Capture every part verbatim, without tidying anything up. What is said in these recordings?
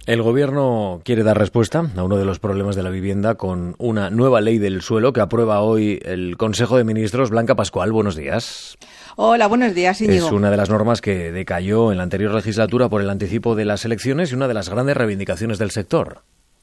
El Gobierno quiere dar respuesta a uno de los problemas de la vivienda con una nueva ley del suelo que aprueba hoy el Consejo de Ministros. Blanca Pascual, buenos días. Hola, buenos días, Íñigo. Es una de las normas que decayó en la anterior legislatura por el anticipo de las elecciones y una de las grandes reivindicaciones del sector.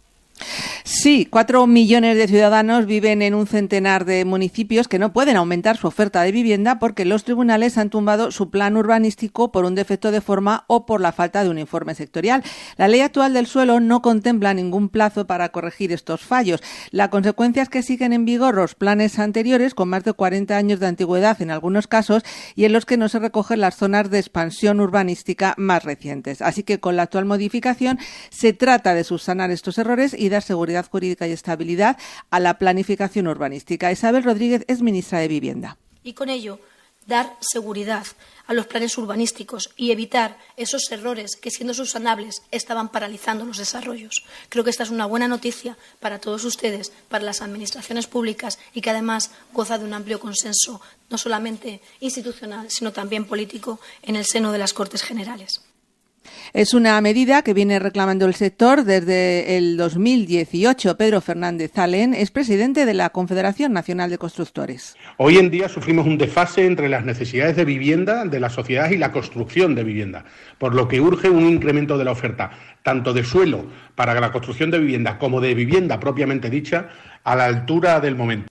Sí, cuatro millones de ciudadanos viven en un centenar de municipios que no pueden aumentar su oferta de vivienda porque los tribunales han tumbado su plan urbanístico por un defecto de forma o por la falta de un informe sectorial. La ley actual del suelo no contempla ningún plazo para corregir estos fallos. La consecuencia es que siguen en vigor los planes anteriores con más de cuarenta años de antigüedad en algunos casos y en los que no se recogen las zonas de expansión urbanística más recientes. Así que con la actual modificación se trata de subsanar estos errores y dar seguridad jurídica y estabilidad a la planificación urbanística. Isabel Rodríguez es ministra de Vivienda. Y con ello, dar seguridad a los planes urbanísticos y evitar esos errores que, siendo subsanables, estaban paralizando los desarrollos. Creo que esta es una buena noticia para todos ustedes, para las administraciones públicas y que además goza de un amplio consenso, no solamente institucional, sino también político, en el seno de las Cortes Generales. Es una medida que viene reclamando el sector desde el dos mil dieciocho. Pedro Fernández Alén es presidente de la Confederación Nacional de Constructores. Hoy en día sufrimos un desfase entre las necesidades de vivienda de la sociedad y la construcción de vivienda, por lo que urge un incremento de la oferta, tanto de suelo para la construcción de vivienda como de vivienda propiamente dicha, a la altura del momento.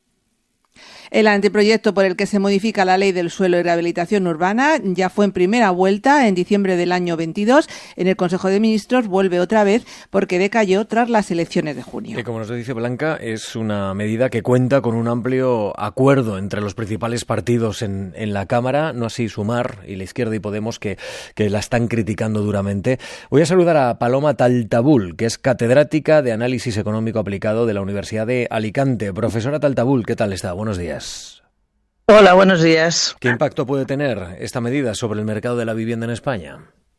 El anteproyecto por el que se modifica la Ley del Suelo y Rehabilitación Urbana ya fue en primera vuelta en diciembre del año veintidós. En el Consejo de Ministros vuelve otra vez porque decayó tras las elecciones de junio. Y como nos dice Blanca, es una medida que cuenta con un amplio acuerdo entre los principales partidos en, en la Cámara, no así Sumar y la Izquierda y Podemos, que, que la están criticando duramente. Voy a saludar a Paloma Taltabul, que es catedrática de Análisis Económico Aplicado de la Universidad de Alicante. Profesora Taltabul, ¿qué tal está? Buenos días. Hola, buenos días. ¿Qué impacto puede tener esta medida sobre el mercado de la vivienda en España?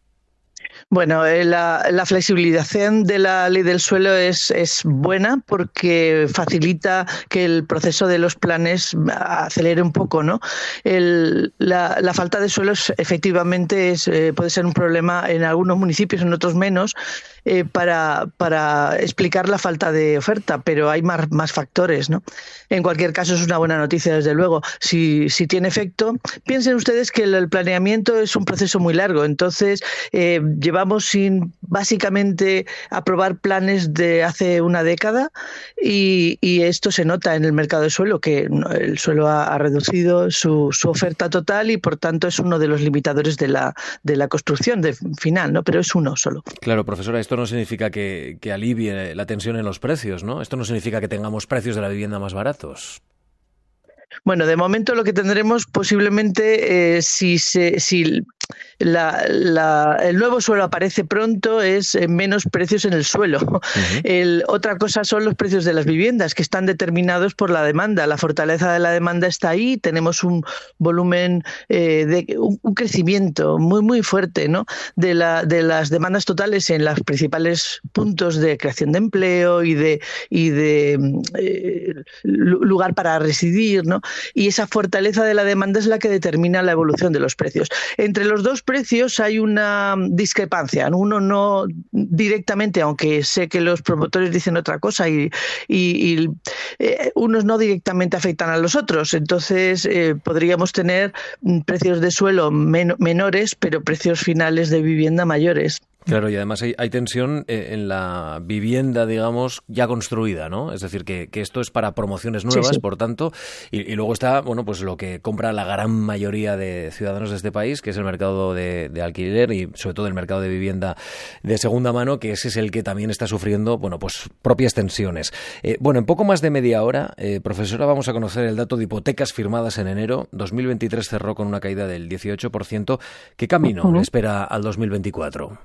Bueno, la, la flexibilización de la ley del suelo es, es buena porque facilita que el proceso de los planes acelere un poco, ¿no? El, la, la falta de suelos efectivamente es, eh, puede ser un problema en algunos municipios, en otros menos, eh, para, para explicar la falta de oferta, pero hay más, más factores, ¿no? En cualquier caso es una buena noticia, desde luego. Si, si tiene efecto, piensen ustedes que el, el planeamiento es un proceso muy largo, entonces eh, llevamos sin básicamente aprobar planes de hace una década y, y esto se nota en el mercado de suelo, que el suelo ha, ha reducido su, su oferta total y por tanto es uno de los limitadores de la, de la construcción de final, ¿no? Pero es uno solo. Claro, profesora, esto no significa que, que alivie la tensión en los precios, ¿no? Esto no significa que tengamos precios de la vivienda más baratos. Bueno, de momento lo que tendremos posiblemente, eh, si, se, si la, la, el nuevo suelo aparece pronto, es eh, menos precios en el suelo. Uh-huh. El, otra cosa son los precios de las viviendas, que están determinados por la demanda. La fortaleza de la demanda está ahí, tenemos un volumen, eh, de un, un crecimiento muy, muy fuerte, ¿no? de, la, de las demandas totales en los principales puntos de creación de empleo y de, y de eh, lugar para residir, ¿no? Y esa fortaleza de la demanda es la que determina la evolución de los precios. Entre los dos precios hay una discrepancia. Uno no directamente, aunque sé que los promotores dicen otra cosa, y, y, y eh, unos no directamente afectan a los otros. Entonces eh, podríamos tener precios de suelo men- menores, pero precios finales de vivienda mayores. Claro, y además hay, hay tensión en la vivienda, digamos, ya construida, ¿no? Es decir, que, que esto es para promociones nuevas, sí, sí. Por tanto, y, y luego está, bueno, pues lo que compra la gran mayoría de ciudadanos de este país, que es el mercado de, de alquiler y sobre todo el mercado de vivienda de segunda mano, que ese es el que también está sufriendo, bueno, pues propias tensiones. Eh, bueno, en poco más de media hora, eh, profesora, vamos a conocer el dato de hipotecas firmadas en enero. dos mil veintitrés cerró con una caída del dieciocho por ciento. ¿Qué camino le espera al dos mil veinticuatro?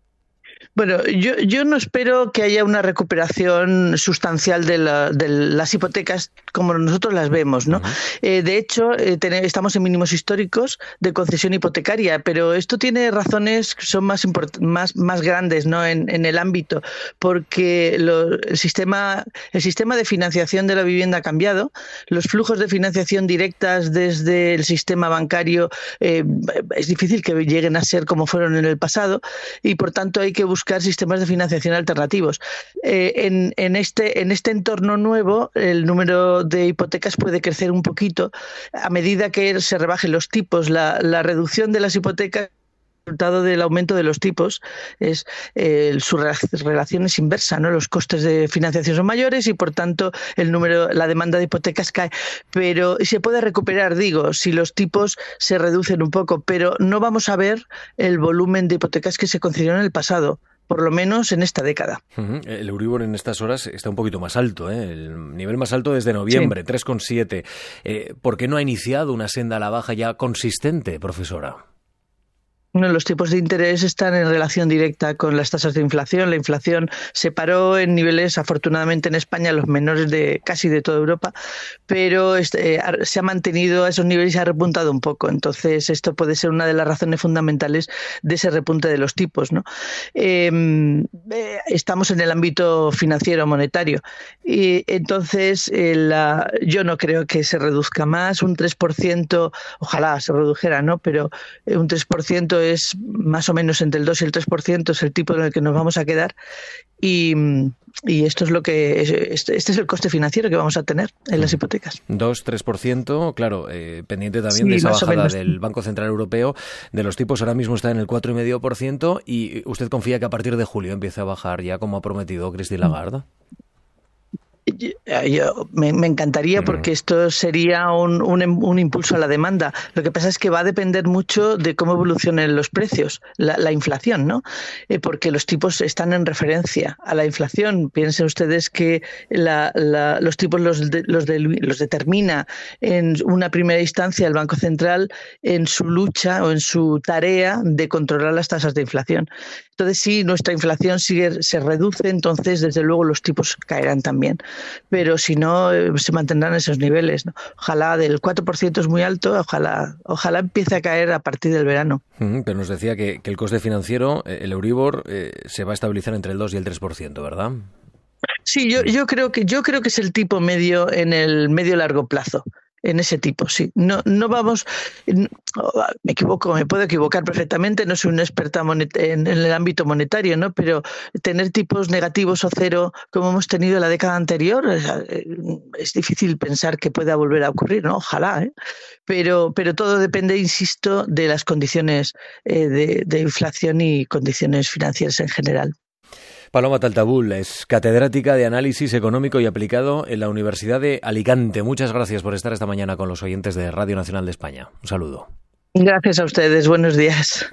Bueno, yo, yo no espero que haya una recuperación sustancial de, la, de las hipotecas como nosotros las vemos, ¿no? Uh-huh. Eh, de hecho, eh, ten, estamos en mínimos históricos de concesión hipotecaria, pero esto tiene razones que son más, import, más, más grandes, ¿no? en, en el ámbito, porque lo, el, sistema, el sistema de financiación de la vivienda ha cambiado, los flujos de financiación directas desde el sistema bancario eh, es difícil que lleguen a ser como fueron en el pasado y por tanto hay que buscar buscar sistemas de financiación alternativos. Eh, en, en, este, en este entorno nuevo, el número de hipotecas puede crecer un poquito a medida que se rebajen los tipos. La, la reducción de las hipotecas, el resultado del aumento de los tipos, es eh, su relación es inversa, ¿no? Los costes de financiación son mayores y por tanto el número, la demanda de hipotecas cae. Pero se puede recuperar, digo, si los tipos se reducen un poco, pero no vamos a ver el volumen de hipotecas que se concedieron en el pasado, por lo menos en esta década. Uh-huh. El Euribor en estas horas está un poquito más alto, ¿eh? El nivel más alto desde noviembre, sí. tres coma siete. Eh, ¿Por qué no ha iniciado una senda a la baja ya consistente, profesora? Bueno, los tipos de interés están en relación directa con las tasas de inflación. La inflación se paró en niveles, afortunadamente en España, los menores de casi de toda Europa, pero este, se ha mantenido a esos niveles y ha repuntado un poco. Entonces, esto puede ser una de las razones fundamentales de ese repunte de los tipos, ¿no? Eh, estamos en el ámbito financiero monetario y entonces eh, la, yo no creo que se reduzca más. Un tres por ciento, ojalá se redujera, ¿no? Pero un tres por ciento es más o menos entre el dos y el tres por ciento, es el tipo en el que nos vamos a quedar y, y esto es lo que este, este es el coste financiero que vamos a tener en las hipotecas. dos a tres por ciento, claro, eh, pendiente también sí, de esa bajada del Banco Central Europeo de los tipos, ahora mismo está en el cuatro coma cinco por ciento y usted confía que a partir de julio empiece a bajar ya como ha prometido Christine Lagarde. Yo, yo, me, me encantaría porque esto sería un, un, un impulso a la demanda. Lo que pasa es que va a depender mucho de cómo evolucionen los precios, la, la inflación, ¿no? Eh, porque los tipos están en referencia a la inflación. Piensen ustedes que la, la, los tipos los, de, los, de, los determina en una primera instancia el Banco Central en su lucha o en su tarea de controlar las tasas de inflación. Entonces, si nuestra inflación sigue, se reduce, entonces desde luego los tipos caerán también. Pero si no, se mantendrán esos niveles, ¿no? Ojalá, del cuatro por ciento es muy alto, ojalá ojalá empiece a caer a partir del verano. Uh-huh, pero nos decía que, que el coste financiero, el Euribor, eh, se va a estabilizar entre el dos y el tres por ciento, ¿verdad? Sí, yo, yo creo que yo creo que es el tipo medio en el medio largo plazo. En ese tipo, sí. No, no vamos, me equivoco, me puedo equivocar perfectamente, no soy una experta monet- en, en el ámbito monetario, ¿no? Pero tener tipos negativos o cero, como hemos tenido en la década anterior, es, es difícil pensar que pueda volver a ocurrir, ¿no? Ojalá, ¿eh? Pero, pero todo depende, insisto, de las condiciones eh, de, de inflación y condiciones financieras en general. Paloma Taltabul es catedrática de Análisis Económico y Aplicado en la Universidad de Alicante. Muchas gracias por estar esta mañana con los oyentes de Radio Nacional de España. Un saludo. Gracias a ustedes. Buenos días.